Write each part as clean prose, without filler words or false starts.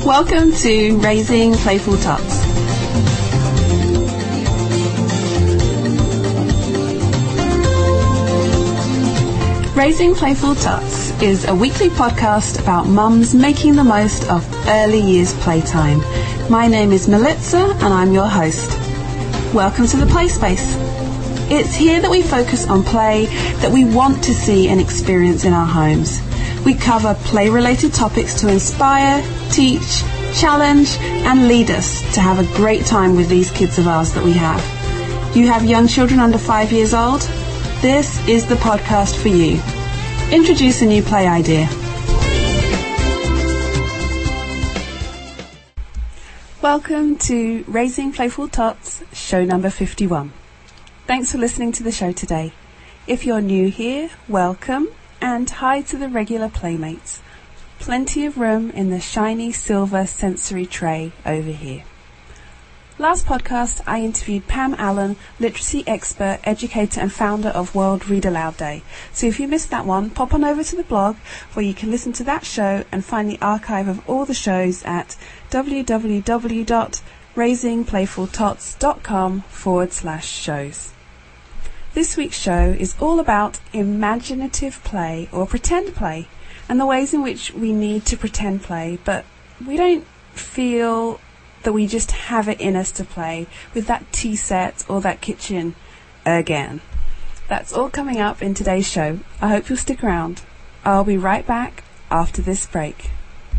Welcome to Raising Playful Tots. Raising Playful Tots is a weekly podcast about mums making the most of early years playtime. My name is Melitza and I'm your host. Welcome to the Play Space. It's here that we focus on play that we want to see and experience in our homes. We cover play-related topics to inspire, teach, challenge and lead us to have a great time with these kids of ours that we have. Do you have young children under 5 years old? This is the podcast for you. Introduce a new play idea. Welcome to Raising Playful Tots, show number 51. Thanks for listening to the show today. If you're new here, welcome, and hi to the regular playmates. Plenty of room in the shiny silver sensory tray over here. Last podcast, I interviewed Pam Allen, literacy expert, educator and founder of World Read Aloud Day. So if you missed that one, pop on over to the blog where you can listen to that show and find the archive of all the shows at www.raisingplayfultots.com/shows. This week's show is all about imaginative play or pretend play and the ways in which we need to pretend play, but we don't feel that we just have it in us to play with that tea set or that kitchen again. That's all coming up in today's show. I hope you'll stick around. I'll be right back after this break.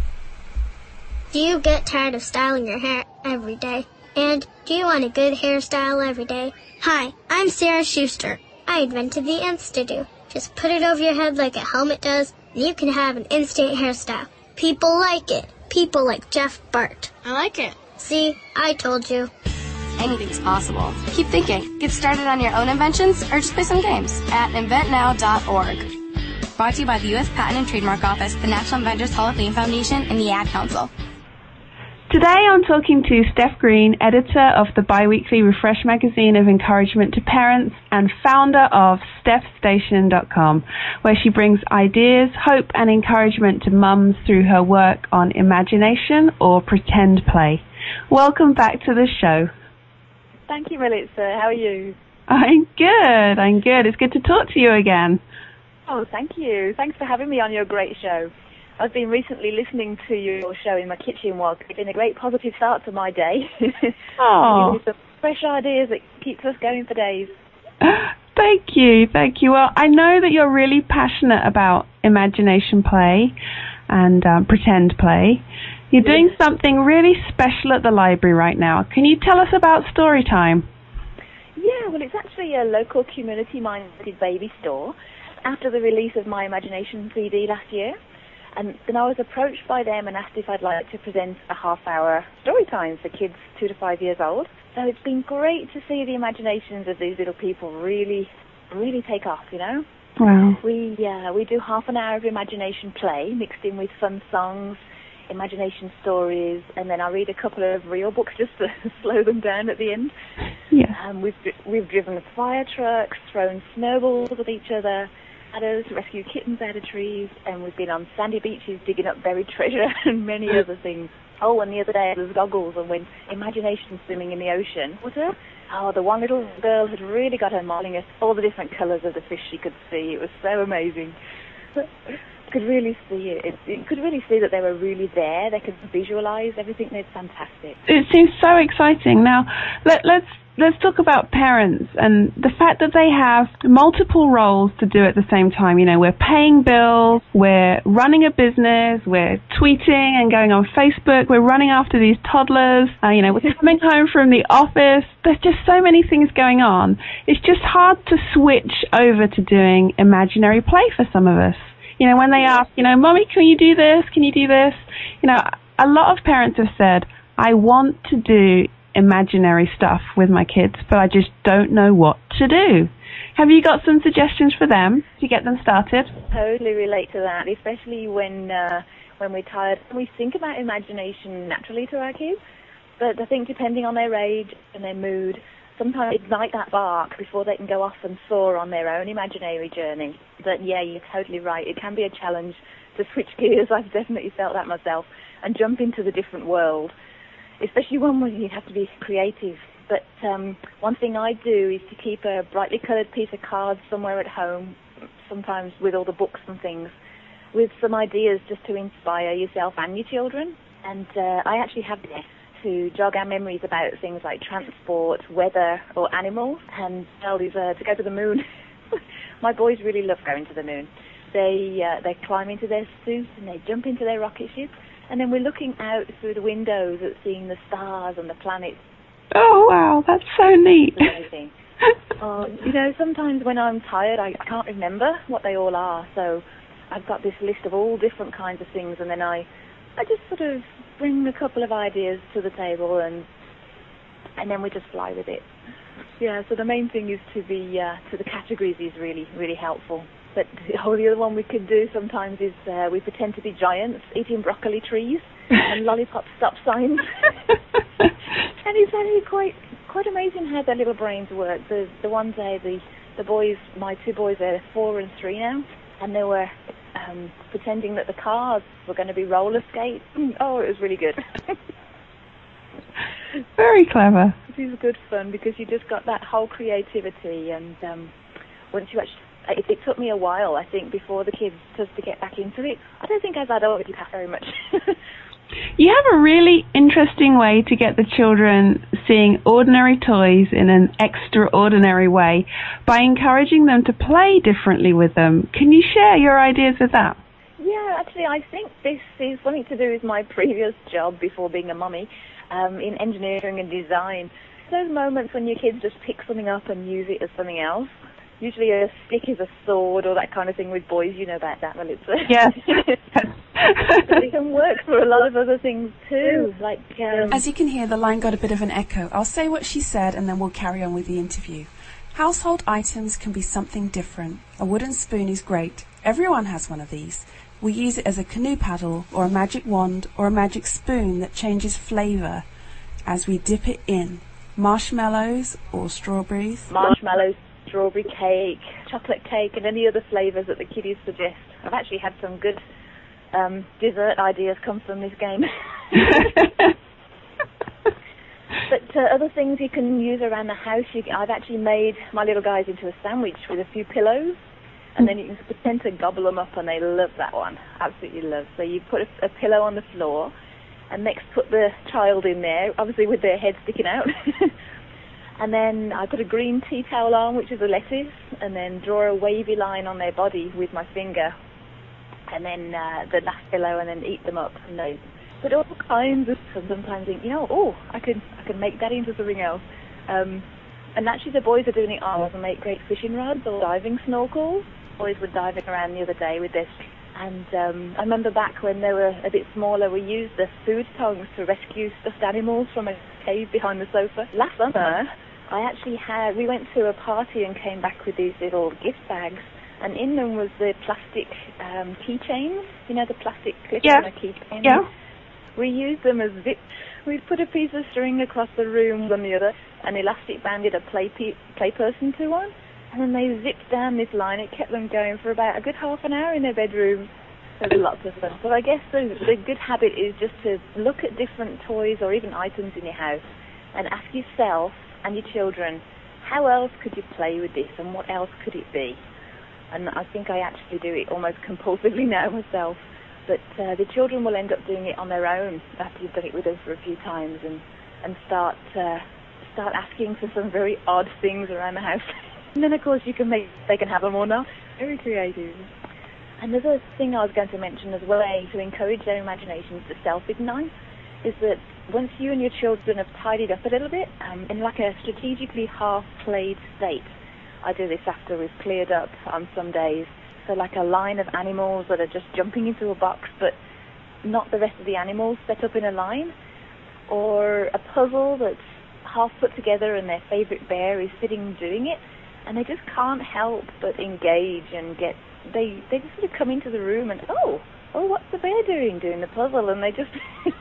Do you get tired of styling your hair every day? And do you want a good hairstyle every day? Hi, I'm Sarah Schuster. I invented the Insta-Do. Just put it over your head like a helmet does, and you can have an instant hairstyle. People like it. People like Jeff Bart. I like it. See, I told you. Anything's possible. Keep thinking. Get started on your own inventions or just play some games at inventnow.org. Brought to you by the U.S. Patent and Trademark Office, the National Inventors Hall of Fame Foundation, and the Ad Council. Today I'm talking to Steph Green, editor of the bi-weekly Refresh magazine of encouragement to parents and founder of StephStation.com, where she brings ideas, hope and encouragement to mums through her work on imagination or pretend play. Welcome back to the show. Thank you, Melitza. How are you? I'm good. It's good to talk to you again. Oh, thank you. Thanks for having me on your great show. I've been recently listening to your show in my kitchen while it's been a great positive start to my day. Oh. Some fresh ideas that keeps us going for days. Thank you. Well, I know that you're really passionate about imagination play and pretend play. You're doing something really special at the library right now. Can you tell us about Storytime? Yeah, well, it's actually a local community-minded baby store after the release of my Imagination CD last year. And then I was approached by them and asked if I'd like to present a half-hour story time for kids 2 to 5 years old. So it's been great to see the imaginations of these little people really take off, you know? Wow. We do half an hour of imagination play mixed in with fun songs, imagination stories, and then I read a couple of real books just to slow them down at the end. Yeah. We've driven fire trucks, thrown snowballs at each other, rescue kittens out of trees, and we've been on sandy beaches digging up buried treasure and many other things. Oh, and the other day there was goggles and went imagination swimming in the ocean. The one little girl had really got her modeling us all the different colours of the fish she could see. It was so amazing. Could really see it. You could really see that they were really there. They could visualise everything. It's fantastic. It seems so exciting. Now, let's talk about parents and the fact that they have multiple roles to do at the same time. You know, we're paying bills, we're running a business, we're tweeting and going on Facebook, we're running after these toddlers, we're coming home from the office. There's just so many things going on. It's just hard to switch over to doing imaginary play for some of us. You know, when they ask, Mommy, can you do this? Can you do this? A lot of parents have said, I want to do imaginary stuff with my kids, but I just don't know what to do. Have you got some suggestions for them to get them started? Totally relate to that, especially when we're tired. We think about imagination naturally to our kids, but I think depending on their age and their mood, sometimes ignite that spark before they can go off and soar on their own imaginary journey. But yeah, you're totally right. It can be a challenge to switch gears. I've definitely felt that myself, and jump into the different world, especially one where you have to be creative. But one thing I do is to keep a brightly coloured piece of card somewhere at home, sometimes with all the books and things, with some ideas just to inspire yourself and your children. And I actually have this to jog our memories about things like transport, weather, or animals. And is to go to the moon. My boys really love going to the moon. They climb into their suits and they jump into their rocket ship, and then we're looking out through the windows at seeing the stars and the planets. Oh, wow, that's so neat. Amazing. Sometimes when I'm tired, I can't remember what they all are, so I've got this list of all different kinds of things, and then I just sort of bring a couple of ideas to the table, and then we just fly with it. Yeah, so the main thing is to the categories is really, really helpful. But the other one we could do sometimes is we pretend to be giants eating broccoli trees and lollipop stop signs. And it's actually quite amazing how their little brains work. The ones there, the boys, my two boys, they're 4 and 3 now, and they were pretending that the cars were going to be roller skates. Oh, it was really good. Very clever. It is good fun because you just got that whole creativity, and once you actually, it took me a while, I think, before the kids just to get back into it. I don't think as adults you have very much. You have a really interesting way to get the children seeing ordinary toys in an extraordinary way by encouraging them to play differently with them. Can you share your ideas with that? Yeah, actually, I think this is something to do with my previous job before being a mummy, in engineering and design. Those moments when your kids just pick something up and use it as something else. Usually a stick is a sword or that kind of thing with boys. You know about that. Well, it's yes. But it can work for a lot of other things too. Like as you can hear, the line got a bit of an echo. I'll say what she said and then we'll carry on with the interview. Household items can be something different. A wooden spoon is great. Everyone has one of these. We use it as a canoe paddle or a magic wand or a magic spoon that changes flavour as we dip it in. Marshmallows or strawberries. Marshmallows, strawberry cake, chocolate cake, and any other flavours that the kiddies suggest. I've actually had some good dessert ideas come from this game. But other things you can use around the house, I've actually made my little guys into a sandwich with a few pillows, and then you can pretend to gobble them up, and they love that one. Absolutely love. So you put a pillow on the floor, and next put the child in there, obviously with their head sticking out. And then I put a green tea towel on, which is a lettuce, and then draw a wavy line on their body with my finger, and then the last pillow, and then eat them up. But all kinds of, sometimes think, I could make that into something else. And actually the boys are doing it on and make great fishing rods or diving snorkels. Boys were diving around the other day with this. And I remember back when they were a bit smaller, we used the food tongs to rescue stuffed animals from a cave behind the sofa. Last summer, we went to a party and came back with these little gift bags, and in them was the plastic keychains, the plastic clip on a keychain. Yeah. We used them as zip. We put a piece of string across the room on the other, and elastic banded a play person to one, and then they zipped down this line. It kept them going for about a good half an hour in their bedroom. It was lots of fun. So I guess the good habit is just to look at different toys or even items in your house and ask yourself and your children, how else could you play with this and what else could it be? And I think I actually do it almost compulsively now myself. But the children will end up doing it on their own after you've done it with them for a few times and start asking for some very odd things around the house. And then, of course, they can have them or not. Very creative. Another thing I was going to mention as well, to encourage their imaginations to self-ignite, is that once you and your children have tidied up a little bit, in like a strategically half-played state, I do this after we've cleared up on some days, so like a line of animals that are just jumping into a box, but not the rest of the animals set up in a line, or a puzzle that's half put together and their favourite bear is sitting doing it, and they just can't help but engage and they just sort of come into the room and, oh, what's the bear doing the puzzle? And they just,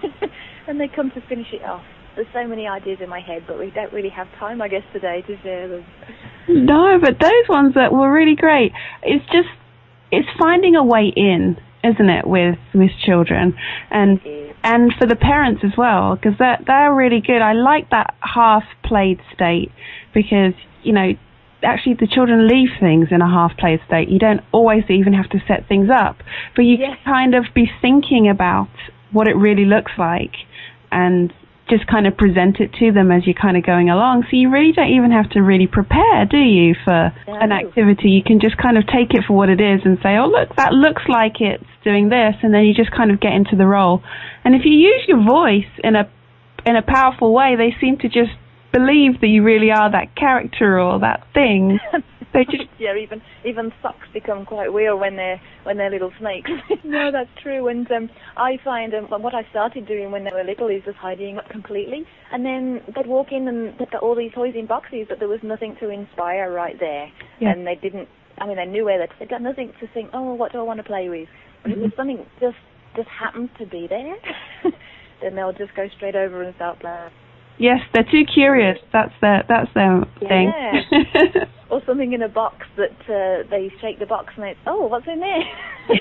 and they come to finish it off. There's so many ideas in my head, but we don't really have time, I guess, today to share them. No, but those ones that were really great, it's finding a way in. isn't it, with children, and for the parents as well, because they're really good. I like that half played state, because actually the children leave things in a half played state. You don't always even have to set things up, but you can kind of be thinking about what it really looks like and just kind of present it to them as you're kind of going along. So you really don't even have to really prepare, do you, for an activity? You can just kind of take it for what it is and say, oh, look, that looks like it's doing this, and then you just kind of get into the role. And if you use your voice in a powerful way, they seem to just believe that you really are that character or that thing. They just even socks become quite real when they're little snakes. No, that's true. And I find what I started doing when they were little is just hiding up completely, and then they'd walk in and they'd got all these toys in boxes, but there was nothing to inspire right there. And they didn't. I mean, they knew where they'd got nothing to think. Oh, what do I want to play with? But if there's something just happens to be there, then they'll just go straight over and start playing. Yes, they're too curious. That's their thing. Or something in a box that they shake the box and it's, oh, what's in there?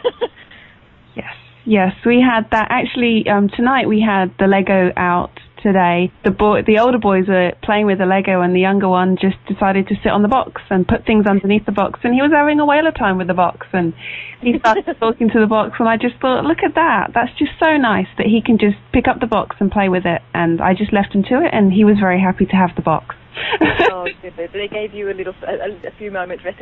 Yes, we had that. Actually, tonight we had the Lego out today. The older boys are playing with the Lego, and the younger one just decided to sit on the box and put things underneath the box, and he was having a whale of time with the box, and he started talking to the box, and I just thought, look at that. That's just so nice that he can just pick up the box and play with it, and I just left him to it, and he was very happy to have the box. Oh, good. They gave you a few moments rest.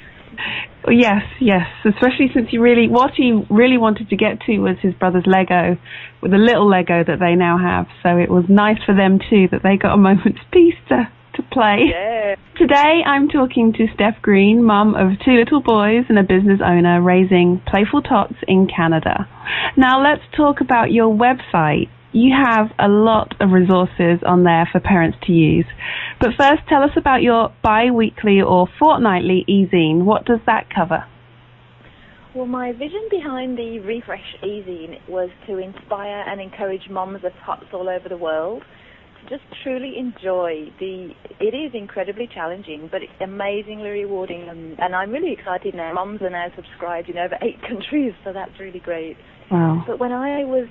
Yes, especially since what he really wanted to get to was his brother's Lego, with the little Lego that they now have. So it was nice for them too that they got a moment's peace to play. Yeah. Today I'm talking to Steph Green, mum of 2 little boys and a business owner raising playful tots in Canada. Now let's talk about your website. You have a lot of resources on there for parents to use. But first, tell us about your bi-weekly or fortnightly e-zine. What does that cover? Well, my vision behind the Refresh e-zine was to inspire and encourage moms of tots all over the world to just truly enjoy it is incredibly challenging, but it's amazingly rewarding. And I'm really excited now. Moms are now subscribed in over 8 countries, so that's really great. Wow. But when I was...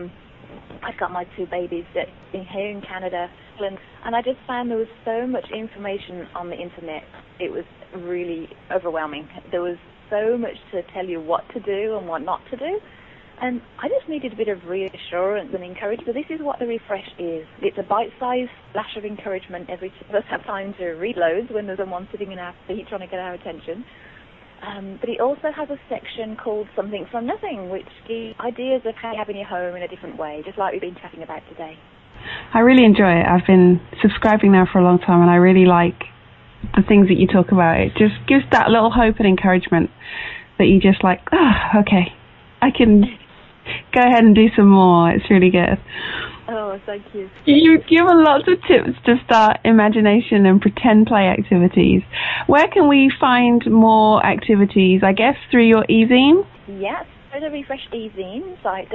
I've got my 2 babies here in Canada, and I just found there was so much information on the internet. It was really overwhelming. There was so much to tell you what to do and what not to do, and I just needed a bit of reassurance and encouragement. So this is what the Refresh is. It's a bite-sized splash of encouragement every time. Of us have time to read loads when there's someone sitting in our feet trying to get our attention. But it also has a section called Something from Nothing, which gives ideas of how you have in your home in a different way, just like we've been chatting about today. I really enjoy it. I've been subscribing now for a long time, and I really like the things that you talk about. It just gives that little hope and encouragement that you just like, okay, I can go ahead and do some more. It's really good. Oh, thank you. You give lots of tips to start imagination and pretend play activities. Where can we find more activities? I guess through your e-zine? Yes, through the Refresh e-zine site,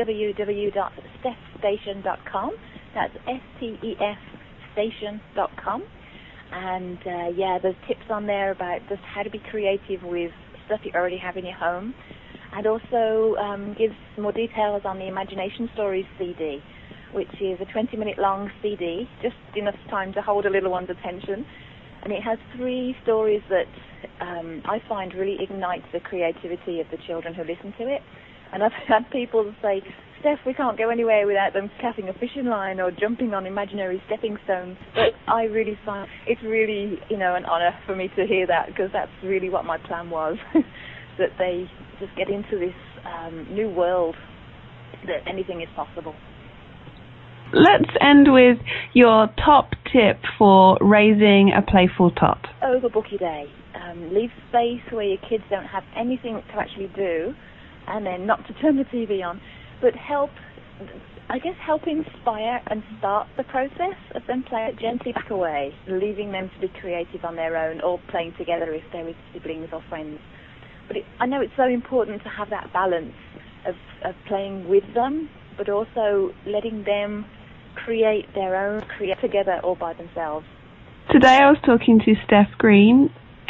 www.stefstation.com. That's STEF station.com. And there's tips on there about just how to be creative with stuff you already have in your home. And also gives more details on the Imagination Stories CD, which is a 20-minute long CD, just enough time to hold a little one's attention. And it has 3 stories that I find really ignite the creativity of the children who listen to it. And I've had people say, Steph, we can't go anywhere without them casting a fishing line or jumping on imaginary stepping stones. But I really find it's really, an honor for me to hear that, because that's really what my plan was, that they just get into this new world that anything is possible. Let's end with your top tip for raising a playful tot. Overbook your day. Leave space where your kids don't have anything to actually do, and then not to turn the TV on, but help inspire and start the process of them playing it gently back away, leaving them to be creative on their own or playing together if they're with siblings or friends. But I know it's so important to have that balance of playing with them, but also letting them create their own, create together or by themselves. Today I was talking to Steph Green,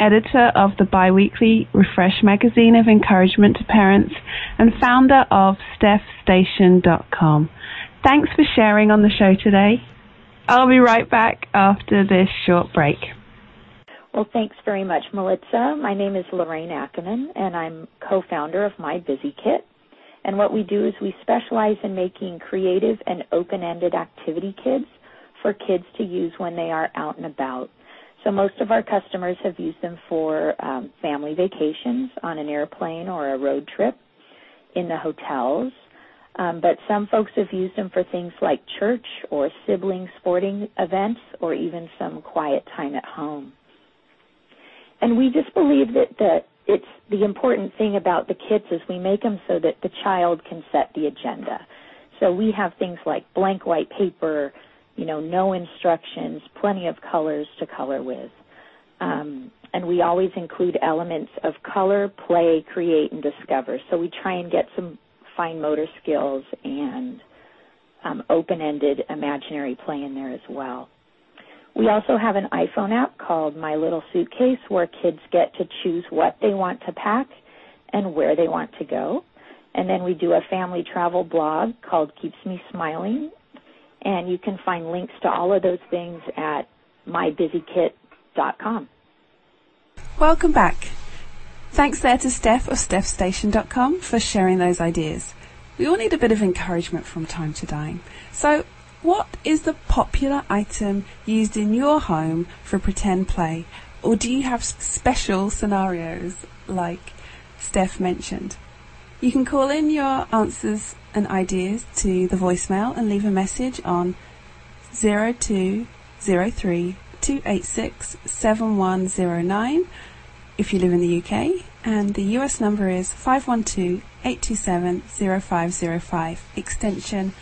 editor of the bi-weekly Refresh magazine of encouragement to parents, and founder of StephStation.com. Thanks for sharing on the show today. I'll be right back after this short break. Well, thanks very much, Melissa. My name is Lorraine Ackerman, and I'm co-founder of My Busy Kit. And what we do is we specialize in making creative and open-ended activity kits for kids to use when they are out and about. So most of our customers have used them for family vacations on an airplane or a road trip in the hotels. But some folks have used them for things like church or sibling sporting events or even some quiet time at home. And we just believe that it's the important thing about the kits is we make them so that the child can set the agenda. So we have things like blank white paper, no instructions, plenty of colors to color with. And we always include elements of color, play, create, and discover. So we try and get some fine motor skills and open-ended imaginary play in there as well. We also have an iPhone app called My Little Suitcase where kids get to choose what they want to pack and where they want to go. And then we do a family travel blog called Keeps Me Smiling. And you can find links to all of those things at mybusykit.com. Welcome back. Thanks there to Steph of StephStation.com for sharing those ideas. We all need a bit of encouragement from time to time. So, what is the popular item used in your home for pretend play? Or do you have special scenarios like Steph mentioned? You can call in your answers and ideas to the voicemail and leave a message on 0203 286 7109 if you live in the UK, and the US number is 512-827-0505, extension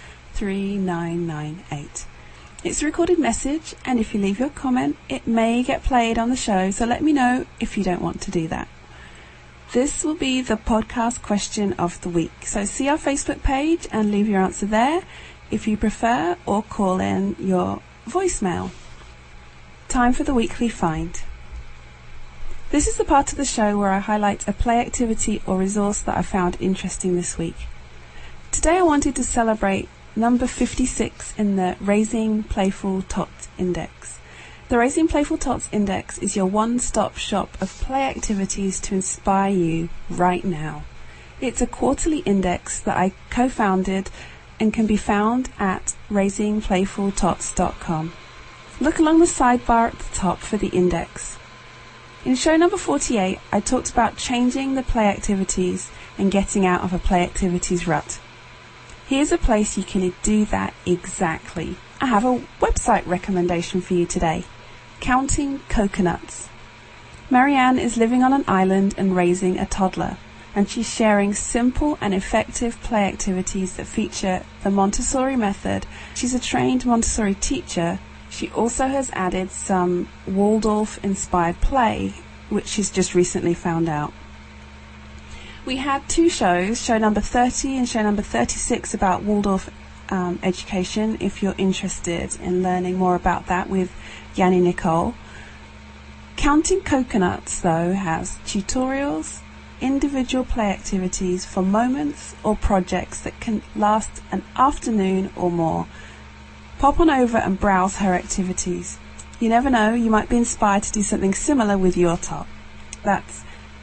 3998. It's a recorded message, and if you leave your comment, it may get played on the show, so let me know if you don't want to do that. This will be the podcast question of the week, so see our Facebook page and leave your answer there if you prefer, or call in your voicemail. Time for the weekly find. This is the part of the show where I highlight a play activity or resource that I found interesting this week. Today I wanted to celebrate number 56 in the Raising Playful Tots Index. The Raising Playful Tots Index is your one-stop shop of play activities to inspire you right now. It's a quarterly index that I co-founded and can be found at raisingplayfultots.com. Look along the sidebar at the top for the index. In show number 48, I talked about changing the play activities and getting out of a play activities rut. Here's a place you can do that exactly. I have a website recommendation for you today, Counting Coconuts. Marianne is living on an island and raising a toddler, and she's sharing simple and effective play activities that feature the Montessori method. She's a trained Montessori teacher. She also has added some Waldorf-inspired play, which she's just recently found out. We had two shows, show number 30 and show number 36, about Waldorf education, if you're interested in learning more about that with Yanni Nicole. Counting Coconuts, though, has tutorials, individual play activities for moments or projects that can last an afternoon or more. Pop on over and browse her activities. You never know, you might be inspired to do something similar with your tot. That's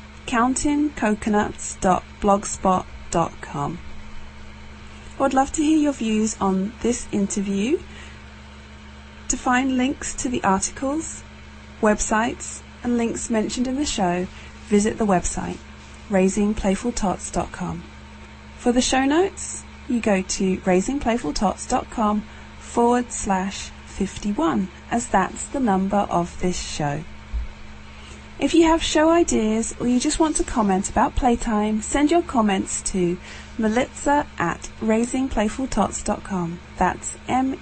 countingcoconuts.blogspot.com. I would love to hear your views on this interview. To find links to the articles, websites, and links mentioned in the show, visit the website, raisingplayfultots.com. For the show notes, you go to raisingplayfultots.com/51, as that's the number of this show. If you have show ideas or you just want to comment about playtime, send your comments to Melitza at raisingplayfultots.com. That's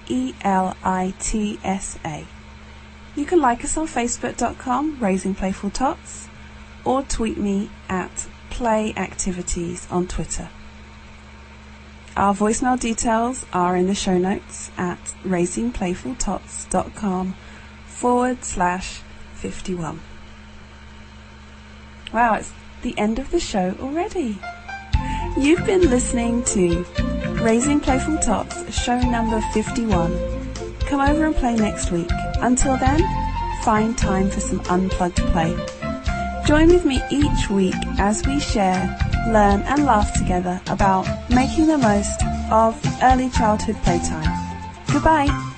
MELITSA. You can like us on Facebook.com, Raising Playful Tots, or tweet me at Play Activities on Twitter. Our voicemail details are in the show notes at raisingplayfultots.com/51. Wow, it's the end of the show already. You've been listening to Raising Playful Tots, show number 51. Come over and play next week. Until then, find time for some unplugged play. Join with me each week as we share, learn and laugh together about making the most of early childhood playtime. Goodbye.